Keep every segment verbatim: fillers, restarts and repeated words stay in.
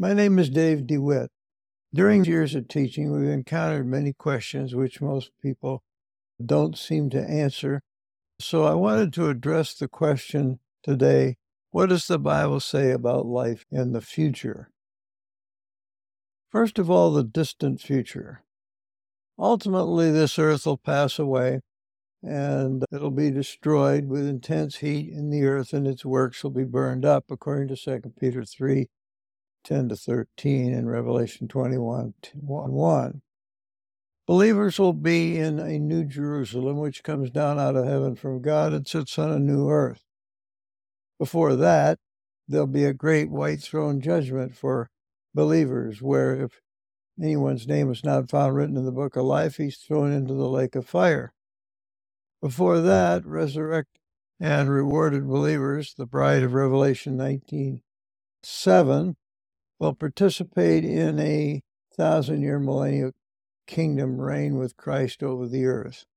My name is Dave DeWitt. During years of teaching, we've encountered many questions which most people don't seem to answer. So I wanted to address the question today, what does the Bible say about life in the future? First of all, the distant future. Ultimately, this earth will pass away and it'll be destroyed with intense heat in the earth, and its works will be burned up, according to Second Peter three, ten to thirteen, and Revelation twenty-one, one. Believers will be in a new Jerusalem, which comes down out of heaven from God and sits on a new earth. Before that, there'll be a great white throne judgment for believers, where if anyone's name is not found written in the book of life, he's thrown into the lake of fire. Before that, resurrected and rewarded believers, the bride of Revelation nineteen seven, will participate in a thousand-year millennial kingdom reign with Christ over the earth.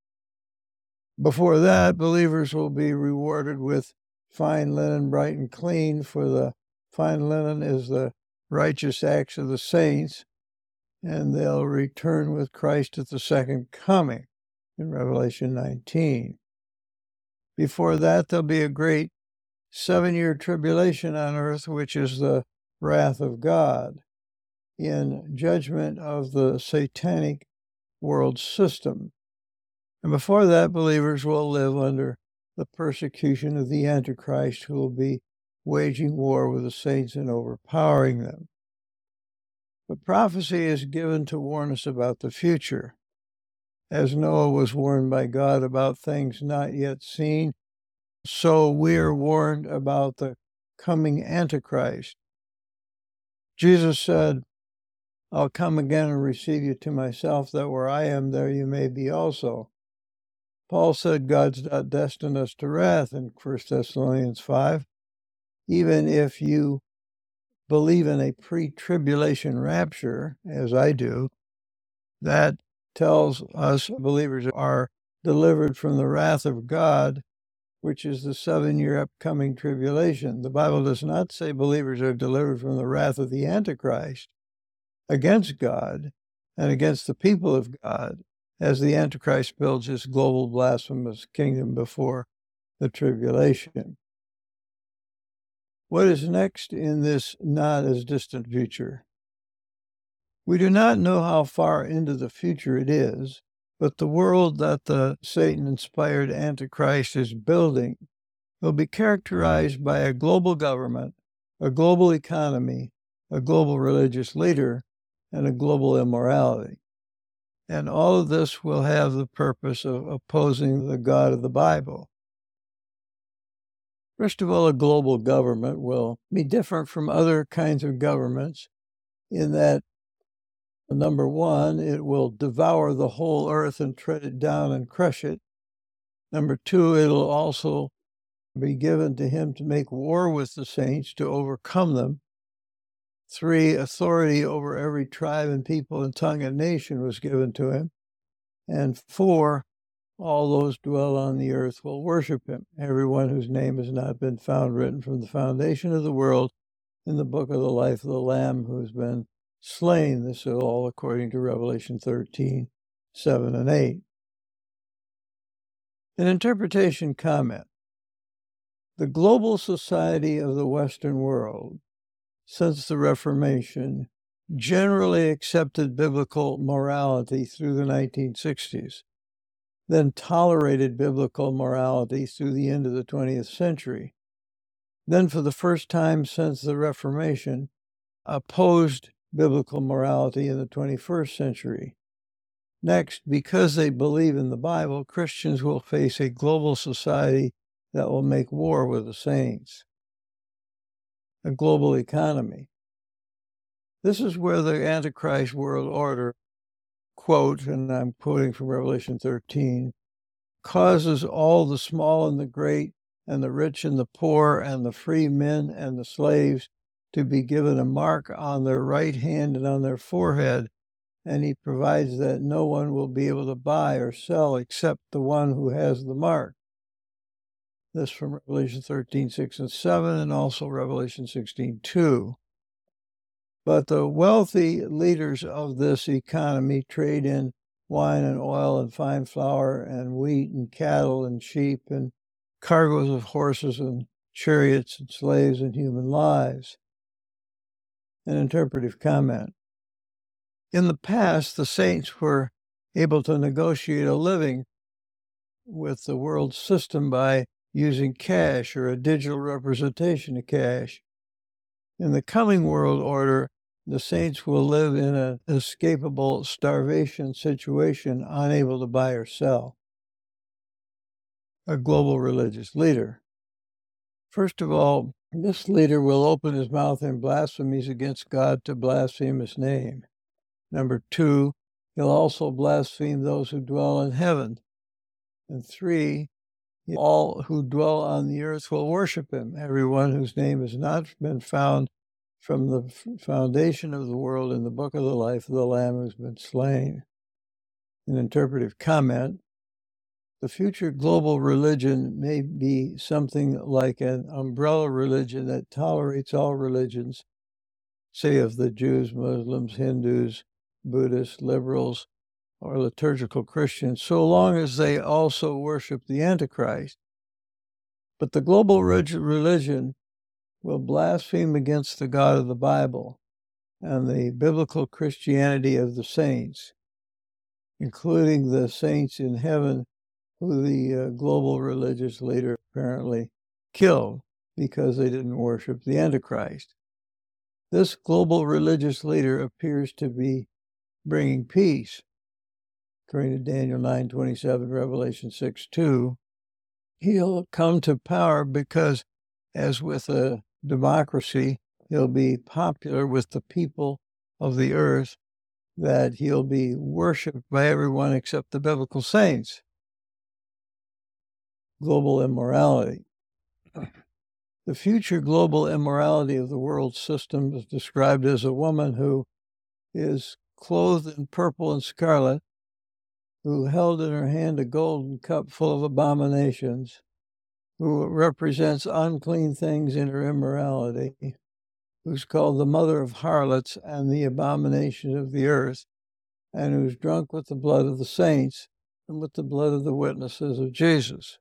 Before that, believers will be rewarded with fine linen, bright and clean, for the fine linen is the righteous acts of the saints, and they'll return with Christ at the second coming in Revelation nineteen. Before that, there'll be a great seven-year tribulation on earth, which is the wrath of God in judgment of the satanic world system. And before that, believers will live under the persecution of the Antichrist, who will be waging war with the saints and overpowering them. But prophecy is given to warn us about the future. As Noah was warned by God about things not yet seen, so we are warned about the coming Antichrist. Jesus said, I'll come again and receive you to myself, that where I am, there you may be also. Paul said God's not destined us to wrath in First Thessalonians five. Even if you believe in a pre-tribulation rapture, as I do, that tells us believers are delivered from the wrath of God, which is the seven-year upcoming tribulation. The Bible does not say believers are delivered from the wrath of the Antichrist against God and against the people of God, as the Antichrist builds his global blasphemous kingdom before the tribulation. What is next in this not as distant future? We do not know how far into the future it is, but the world that the Satan-inspired Antichrist is building will be characterized by a global government, a global economy, a global religious leader, and a global immorality. And all of this will have the purpose of opposing the God of the Bible. First of all, a global government will be different from other kinds of governments in that, number one, it will devour the whole earth and tread it down and crush it. Number two, it'll also be given to him to make war with the saints, to overcome them. Three, authority over every tribe and people and tongue and nation was given to him. And four, all those dwell on the earth will worship him, everyone whose name has not been found written from the foundation of the world in the book of the life of the Lamb who has been slain. This is all according to Revelation thirteen, seven and eight. An interpretation comment. The global society of the Western world, since the Reformation, generally accepted biblical morality through the nineteen sixties, then tolerated biblical morality through the end of the twentieth century, then for the first time since the Reformation, opposed biblical morality in the twenty-first century. Next, because they believe in the Bible, Christians will face a global society that will make war with the saints. A global economy. This is where the Antichrist world order, quote, and I'm quoting from Revelation thirteen, causes all the small and the great, and the rich and the poor, and the free men and the slaves to be given a mark on their right hand and on their forehead, and he provides that no one will be able to buy or sell except the one who has the mark. This from Revelation thirteen, six and seven, and also Revelation sixteen, two. But the wealthy leaders of this economy trade in wine and oil and fine flour and wheat and cattle and sheep and cargoes of horses and chariots and slaves and human lives. An interpretive comment. In the past, the saints were able to negotiate a living with the world system by using cash or a digital representation of cash. In the coming world order, the saints will live in an escapable starvation situation, unable to buy or sell. A global religious leader. First of all, this leader will open his mouth in blasphemies against God to blaspheme his name. Number two, he'll also blaspheme those who dwell in heaven. And three, all who dwell on the earth will worship him, everyone whose name has not been found from the foundation of the world in the book of the life of the Lamb who's been slain. An interpretive comment. The future global religion may be something like an umbrella religion that tolerates all religions, say of the Jews, Muslims, Hindus, Buddhists, liberals, or liturgical Christians, so long as they also worship the Antichrist. But the global religion will blaspheme against the God of the Bible and the biblical Christianity of the saints, including the saints in heaven who the uh, global religious leader apparently killed because they didn't worship the Antichrist. This global religious leader appears to be bringing peace. According to Daniel nine twenty-seven, Revelation six two, he'll come to power because, as with a democracy, he'll be popular with the people of the earth, that he'll be worshipped by everyone except the biblical saints. Global immorality. The future global immorality of the world system is described as a woman who is clothed in purple and scarlet, who held in her hand a golden cup full of abominations, who represents unclean things in her immorality, who's called the mother of harlots and the abomination of the earth, and who's drunk with the blood of the saints and with the blood of the witnesses of Jesus.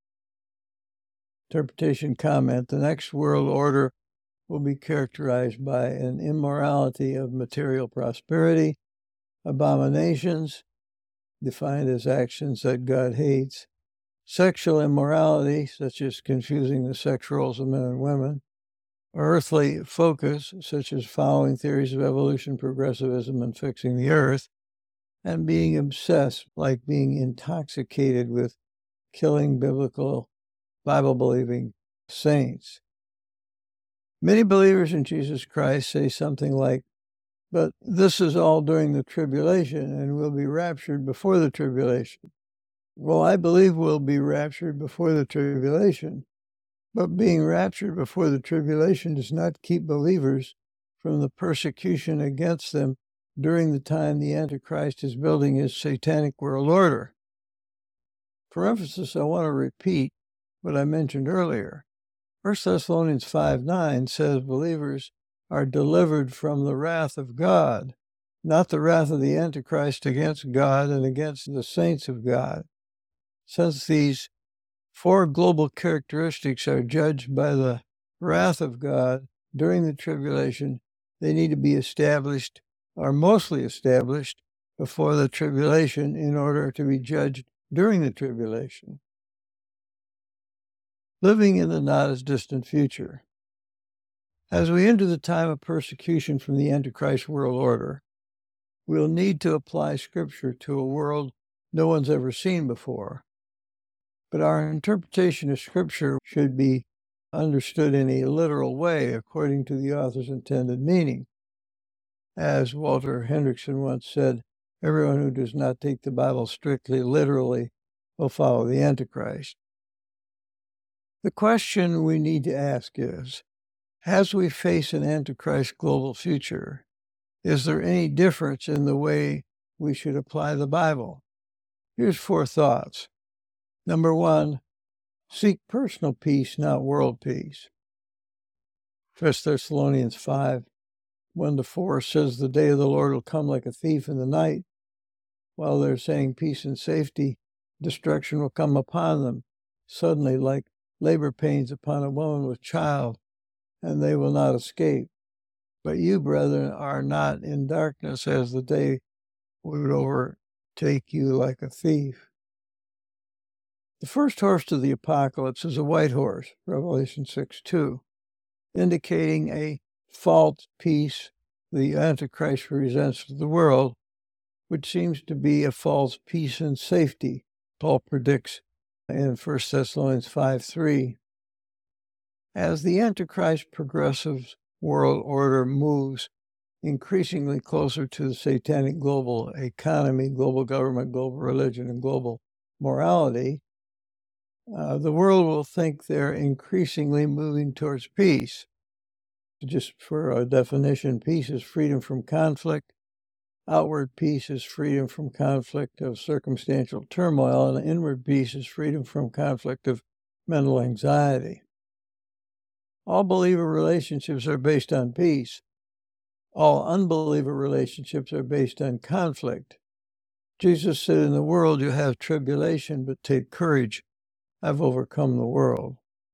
Interpretation comment. The next world order will be characterized by an immorality of material prosperity, abominations, defined as actions that God hates, sexual immorality, such as confusing the sex roles of men and women, earthly focus, such as following theories of evolution, progressivism, and fixing the earth, and being obsessed, like being intoxicated with killing biblical, Bible-believing saints. Many believers in Jesus Christ say something like, but this is all during the tribulation, and we'll be raptured before the tribulation. Well, I believe we'll be raptured before the tribulation, but being raptured before the tribulation does not keep believers from the persecution against them during the time the Antichrist is building his satanic world order. For emphasis, I want to repeat what I mentioned earlier. First Thessalonians five nine says believers are delivered from the wrath of God, not the wrath of the Antichrist against God and against the saints of God. Since these four global characteristics are judged by the wrath of God during the tribulation, they need to be established, or mostly established, before the tribulation in order to be judged during the tribulation. Living in the not as distant future. As we enter the time of persecution from the Antichrist world order, we'll need to apply Scripture to a world no one's ever seen before. But our interpretation of Scripture should be understood in a literal way according to the author's intended meaning. As Walter Hendrickson once said, everyone who does not take the Bible strictly literally will follow the Antichrist. The question we need to ask is, as we face an Antichrist global future, is there any difference in the way we should apply the Bible? Here's four thoughts. Number one, seek personal peace, not world peace. First Thessalonians five one to four says the day of the Lord will come like a thief in the night. While they're saying peace and safety, destruction will come upon them suddenly like labor pains upon a woman with child, and they will not escape. But you, brethren, are not in darkness, as the day would overtake you like a thief. The first horse to the apocalypse is a white horse, Revelation six two, indicating a false peace the Antichrist presents to the world, which seems to be a false peace and safety, Paul predicts in First Thessalonians five three. As the Antichrist progressive world order moves increasingly closer to the satanic global economy, global government, global religion, and global morality, uh, the world will think they're increasingly moving towards peace. Just for a definition, peace is freedom from conflict. Outward peace is freedom from conflict of circumstantial turmoil, and inward peace is freedom from conflict of mental anxiety. All believer relationships are based on peace. All unbeliever relationships are based on conflict. Jesus said, in the world you have tribulation, but take courage. I've overcome the world.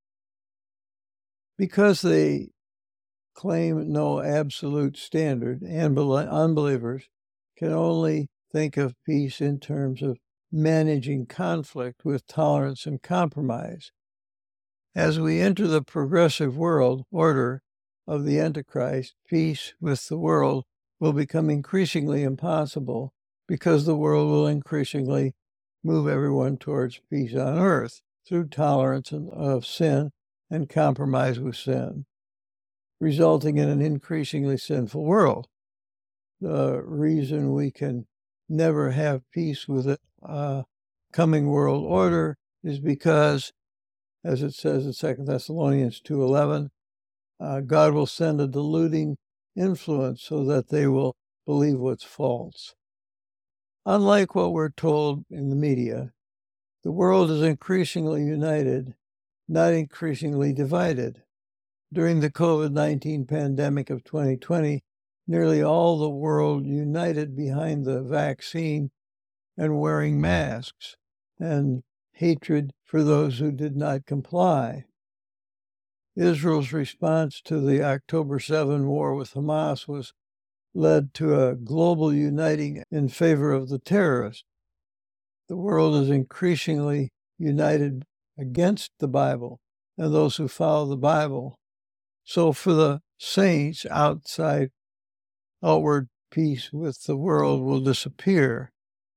Because they claim no absolute standard, and unbelievers can only think of peace in terms of managing conflict with tolerance and compromise. As we enter the progressive world order of the Antichrist, peace with the world will become increasingly impossible because the world will increasingly move everyone towards peace on earth through tolerance of sin and compromise with sin, resulting in an increasingly sinful world. The reason we can never have peace with a uh, coming world order is because, as it says in Second Thessalonians two eleven, uh, God will send a deluding influence so that they will believe what's false. Unlike what we're told in the media, the world is increasingly united, not increasingly divided. During the COVID nineteen pandemic of twenty twenty, nearly all the world united behind the vaccine and wearing masks, and hatred for those who did not comply. Israel's response to the October seventh war with Hamas was led to a global uniting in favor of the terrorists. The world is increasingly united against the Bible and those who follow the Bible. So for the saints, outside outward peace with the world will disappear.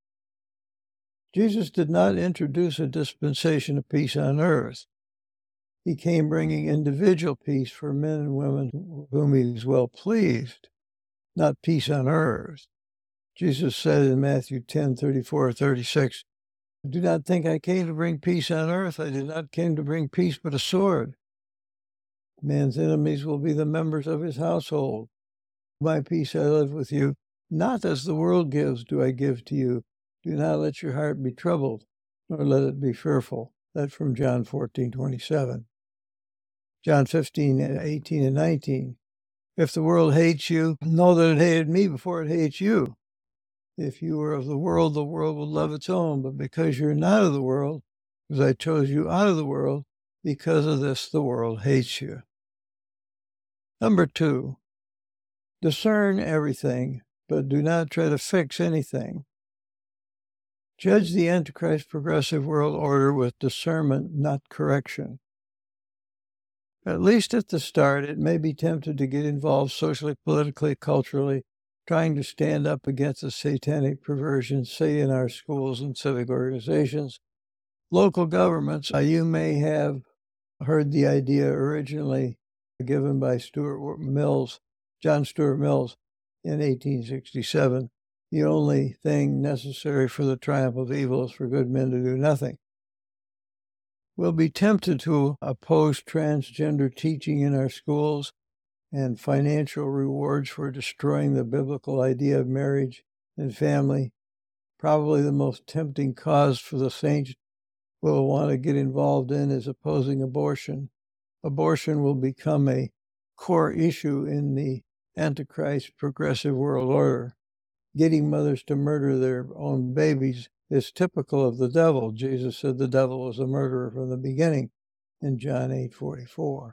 Jesus did not introduce a dispensation of peace on earth. He came bringing individual peace for men and women whom he was well pleased, not peace on earth. Jesus said in Matthew ten thirty-four thirty-six, do not think I came to bring peace on earth. I did not come to bring peace but a sword. Man's enemies will be the members of his household. My peace I live with you, not as the world gives do I give to you. Do not let your heart be troubled, nor let it be fearful. That's from John fourteen twenty-seven. John fifteen eighteen and nineteen. If the world hates you, know that it hated me before it hates you. If you were of the world, the world would love its own. But because you're not of the world, because I chose you out of the world, because of this the world hates you. Number two, discern everything, but do not try to fix anything. Judge the Antichrist progressive world order with discernment, not correction. At least at the start, it may be tempted to get involved socially, politically, culturally, trying to stand up against the satanic perversion, say in our schools and civic organizations. Local governments, uh, you may have heard the idea originally given by Stuart Mills, John Stuart Mills in eighteen sixty-seven. The only thing necessary for the triumph of evil is for good men to do nothing. We'll be tempted to oppose transgender teaching in our schools and financial rewards for destroying the biblical idea of marriage and family. Probably the most tempting cause for the saints will want to get involved in is opposing abortion. Abortion will become a core issue in the Antichrist progressive world order. Getting mothers to murder their own babies is typical of the devil. Jesus said the devil was a murderer from the beginning in John eight forty-four.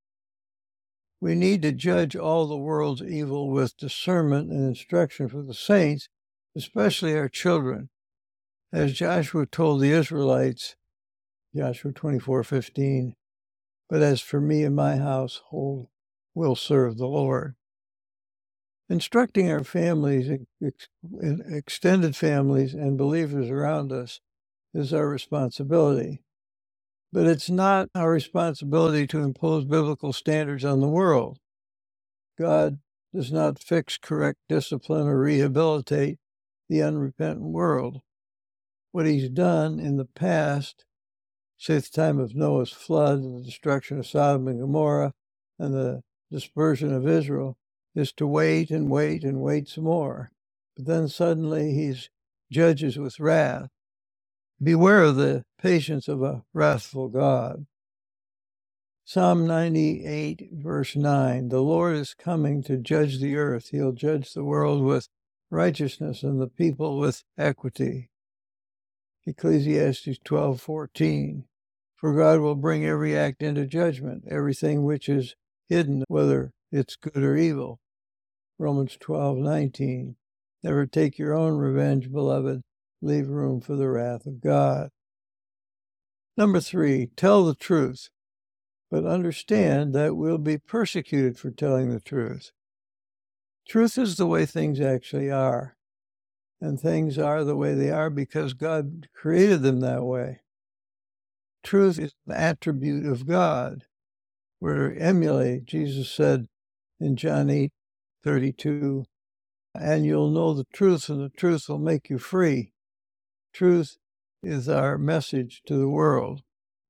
We need to judge all the world's evil with discernment and instruction for the saints, especially our children. As Joshua told the Israelites, Joshua twenty-four fifteen, but as for me and my household, we'll serve the Lord. Instructing our families, ex- extended families, and believers around us is our responsibility. But it's not our responsibility to impose biblical standards on the world. God does not fix, correct, discipline, or rehabilitate the unrepentant world. What he's done in the past, say at the time of Noah's flood, the destruction of Sodom and Gomorrah, and the dispersion of Israel, is to wait and wait and wait some more. But then suddenly he judges with wrath. Beware of the patience of a wrathful God. Psalm ninety-eight, verse nine, the Lord is coming to judge the earth. He'll judge the world with righteousness and the people with equity. Ecclesiastes twelve fourteen, for God will bring every act into judgment, everything which is hidden, whether it's good or evil. Romans twelve nineteen, never take your own revenge, beloved. Leave room for the wrath of God. Number three, tell the truth, but understand that we'll be persecuted for telling the truth. Truth is the way things actually are, and things are the way they are because God created them that way. Truth is an attribute of God. We're to emulate, Jesus said in John eight thirty-two, and you'll know the truth, and the truth will make you free. Truth is our message to the world.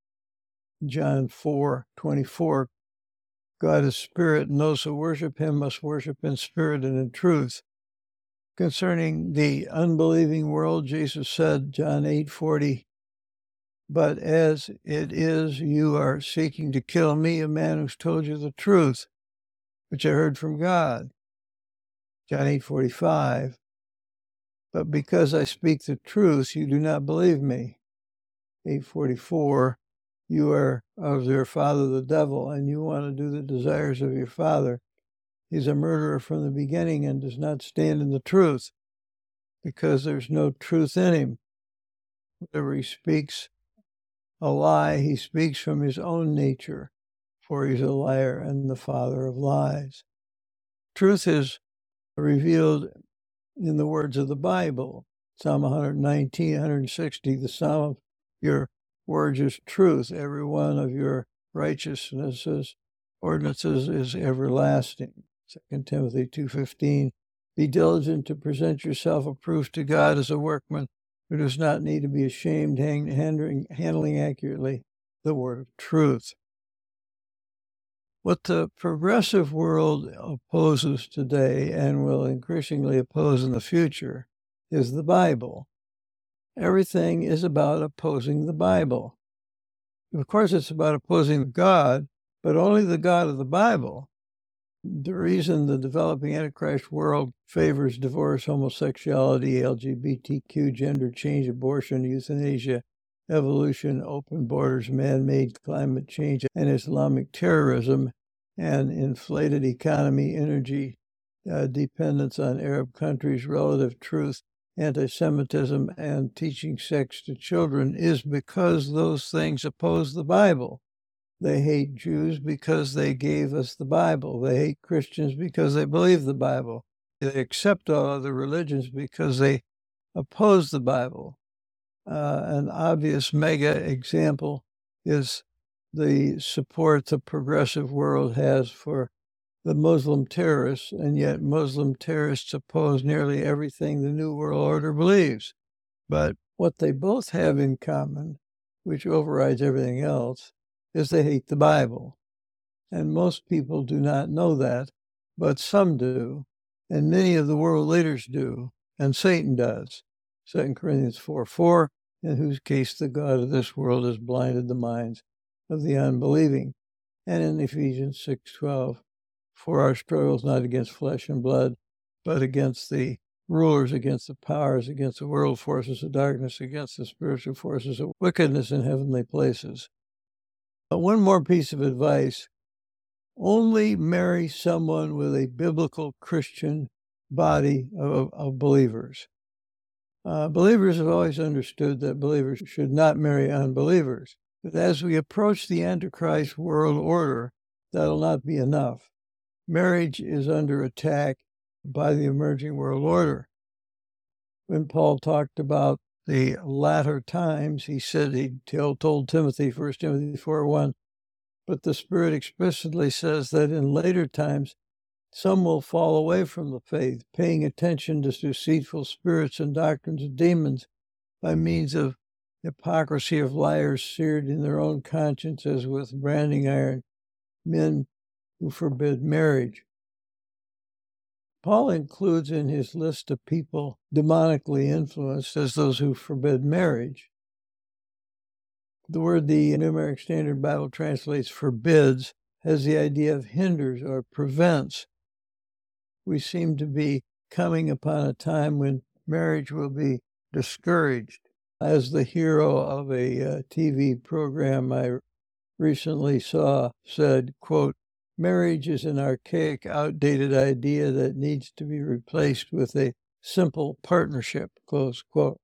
John four twenty-four, God is spirit, and those who worship him must worship in spirit and in truth. Concerning the unbelieving world, Jesus said, John eight forty, but as it is, you are seeking to kill me, a man who's told you the truth, which I heard from God. John eight forty-five, but because I speak the truth, you do not believe me. eight forty-four, you are of your father the devil, and you want to do the desires of your father. He's a murderer from the beginning and does not stand in the truth, because there's no truth in him. Whenever he speaks a lie, he speaks from his own nature, for he's a liar and the father of lies. Truth is revealed in the words of the Bible. Psalm one nineteen, one sixty, the psalm of your words is truth. Every one of your righteousnesses, ordinances is everlasting. Second Timothy two fifteen, be diligent to present yourself approved to God as a workman who does not need to be ashamed, handling, handling accurately the word of truth. What the progressive world opposes today and will increasingly oppose in the future is the Bible. Everything is about opposing the Bible. Of course, it's about opposing God, but only the God of the Bible. The reason the developing Antichrist world favors divorce, homosexuality, L G B T Q, gender change, abortion, euthanasia, evolution, open borders, man-made climate change, and Islamic terrorism, and inflated economy, energy uh, dependence on Arab countries, relative truth, anti-Semitism, and teaching sex to children is because those things oppose the Bible. They hate Jews because they gave us the Bible. They hate Christians because they believe the Bible. They accept all other religions because they oppose the Bible. Uh, an obvious mega example is the support the progressive world has for the Muslim terrorists, and yet Muslim terrorists oppose nearly everything the New World Order believes. But what they both have in common, which overrides everything else, is they hate the Bible. And most people do not know that, but some do, and many of the world leaders do, and Satan does. Second Corinthians four four, in whose case the God of this world has blinded the minds of the unbelieving. And in Ephesians six twelve, For our struggle is not against flesh and blood, but against the rulers, against the powers, against the world forces of darkness, against the spiritual forces of wickedness in heavenly places. But one more piece of advice: only marry someone with a biblical Christian body of, of believers. Uh, believers have always understood that believers should not marry unbelievers. But as we approach the Antichrist world order, that'll not be enough. Marriage is under attack by the emerging world order. When Paul talked about the latter times, he said, he told Timothy, First Timothy four one, but the Spirit explicitly says that in later times, some will fall away from the faith, paying attention to deceitful spirits and doctrines of demons by means of hypocrisy of liars seared in their own conscience as with branding iron, men who forbid marriage. Paul includes in his list of people demonically influenced as those who forbid marriage. The word the New American Standard Bible translates forbids has the idea of hinders or prevents. We seem to be coming upon a time when marriage will be discouraged. As the hero of a uh, T V program I recently saw said, quote, marriage is an archaic, outdated idea that needs to be replaced with a simple partnership, close quote.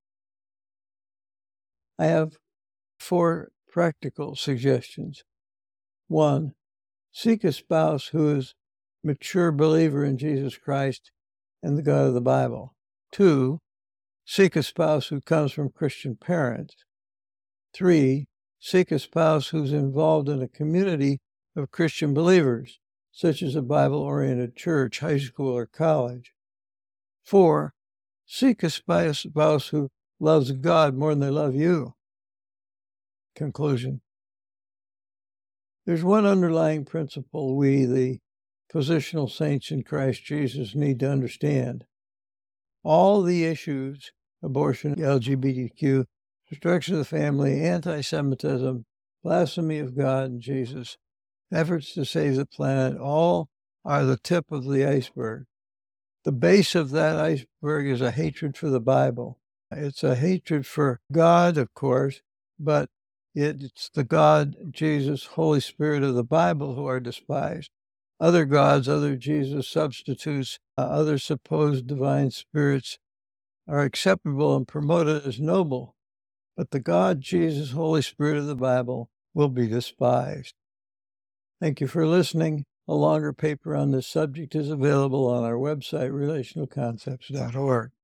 I have four practical suggestions. One, seek a spouse who is a mature believer in Jesus Christ and the God of the Bible. Two, seek a spouse who comes from Christian parents. Three, seek a spouse who's involved in a community of Christian believers, such as a Bible-oriented church, high school, or college. Four, seek a spouse who loves God more than they love you. Conclusion. There's one underlying principle we, the positional saints in Christ Jesus, need to understand. All the issues, abortion, L G B T Q, destruction of the family, anti-Semitism, blasphemy of God and Jesus, efforts to save the planet, all are the tip of the iceberg. The base of that iceberg is a hatred for the Bible. It's a hatred for God, of course, but it's the God, Jesus, Holy Spirit of the Bible who are despised. Other gods, other Jesus substitutes, uh, other supposed divine spirits are acceptable and promoted as noble, but the God, Jesus, Holy Spirit of the Bible will be despised. Thank you for listening. A longer paper on this subject is available on our website, relational concepts dot org.